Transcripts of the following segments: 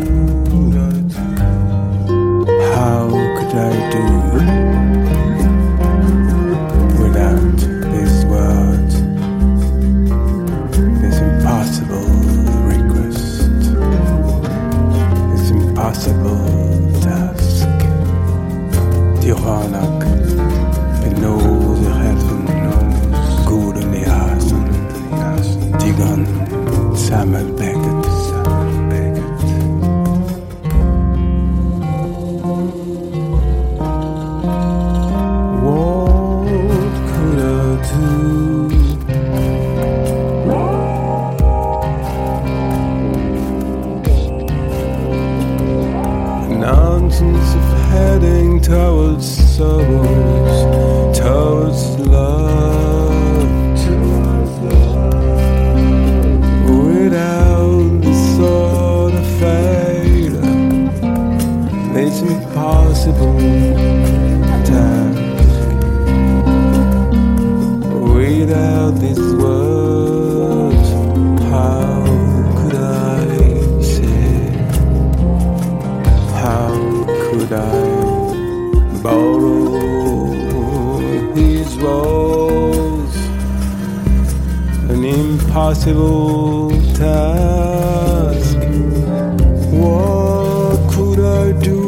How could I do without these words, this impossible request, this impossible task? Tiranak benåde heaven, guden i hasen, diggeren sammelbækket. Nonsense of heading towards sorrows, towards love, without the sort of failure, it's impossible task. Without these words, how could I say? How could I borrow these words? An impossible task. What could I do?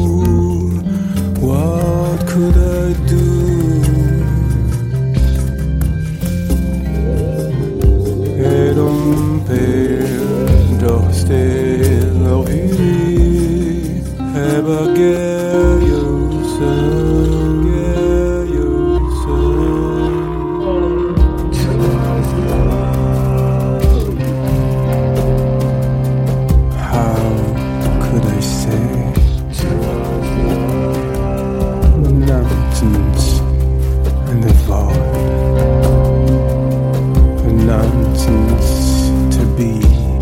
What could I do? Et on perd d'hostel vie, et baguette yourself, yeah, yourself. How could I say nonsense in the void? Nonsense to be,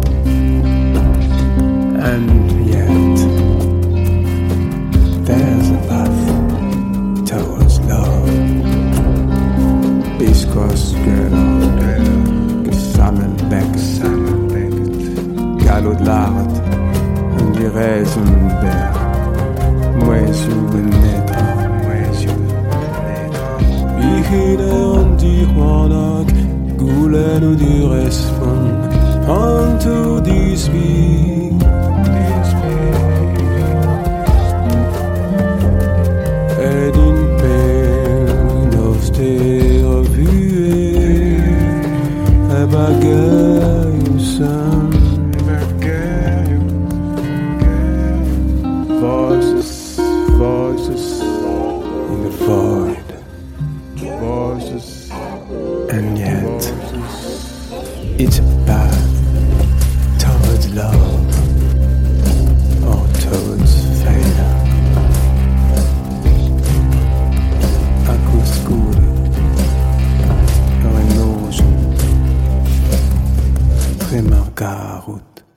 and yet there's a path towards love. Biskosgører, sammenbækket, galodlaret, de resenbær, muesuenetra, ihideren de hornak, gulen og de respond unto this be. Et din peine austère vue, et bagaille sang, voices, voices in the void, voices, and yet it's a path towards love or towards failure. Acuscure or illusion, remarcarut.